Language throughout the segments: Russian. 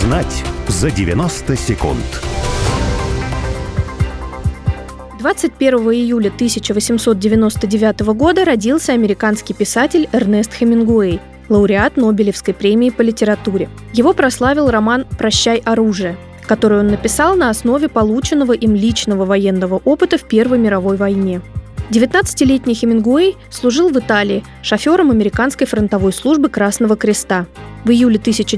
Узнать за 90 секунд. 21 июля 1899 года родился американский писатель Эрнест Хемингуэй, лауреат Нобелевской премии по литературе. Его прославил роман «Прощай, оружие», который он написал на основе полученного им личного военного опыта в Первой мировой войне. 19-летний Хемингуэй служил в Италии шофером американской фронтовой службы Красного Креста. В июле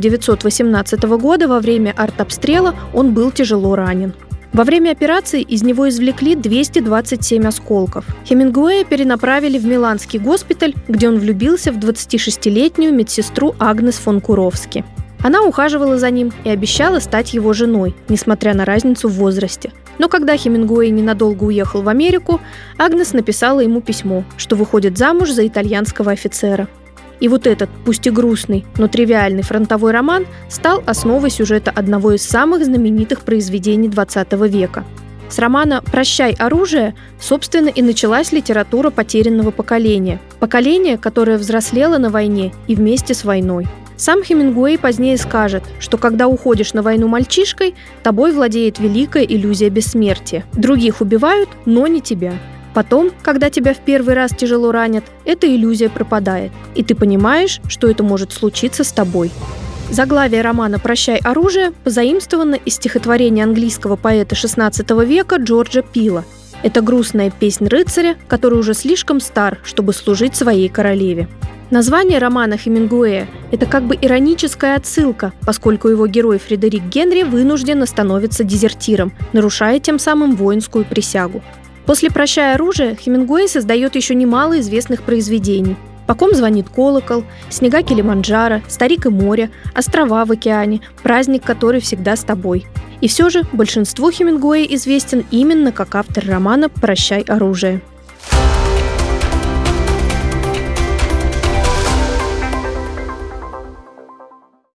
1918 года во время артобстрела он был тяжело ранен. Во время операции из него извлекли 227 осколков. Хемингуэя перенаправили в Миланский госпиталь, где он влюбился в 26-летнюю медсестру Агнес фон Куровски. Она ухаживала за ним и обещала стать его женой, несмотря на разницу в возрасте. Но когда Хемингуэй ненадолго уехал в Америку, Агнес написала ему письмо, что выходит замуж за итальянского офицера. И вот этот, пусть и грустный, но тривиальный фронтовой роман стал основой сюжета одного из самых знаменитых произведений XX века. С романа «Прощай, оружие», собственно, и началась литература потерянного поколения. Поколение, которое взрослело на войне и вместе с войной. Сам Хемингуэй позднее скажет, что когда уходишь на войну мальчишкой, тобой владеет великая иллюзия бессмертия. Других убивают, но не тебя. Потом, когда тебя в первый раз тяжело ранят, эта иллюзия пропадает, и ты понимаешь, что это может случиться с тобой. Заглавие романа «Прощай, оружие» позаимствовано из стихотворения английского поэта XVI века Джорджа Пила. Это грустная песнь рыцаря, который уже слишком стар, чтобы служить своей королеве. Название романа Хемингуэя – это как бы ироническая отсылка, поскольку его герой Фредерик Генри вынужденно становится дезертиром, нарушая тем самым воинскую присягу. После «Прощай, оружие» Хемингуэй создает еще немало известных произведений. «По ком звонит колокол», «Снега Килиманджаро», «Старик и море», «Острова в океане», «Праздник, который всегда с тобой». И все же большинству Хемингуэй известен именно как автор романа «Прощай, оружие».